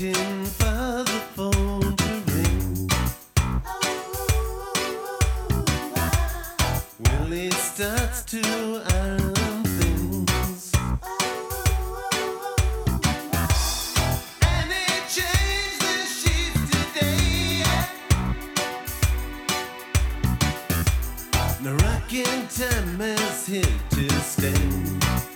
waiting for the phone to ring. Willie starts to iron things, and he changed the sheets today. The rocking time is here to stay.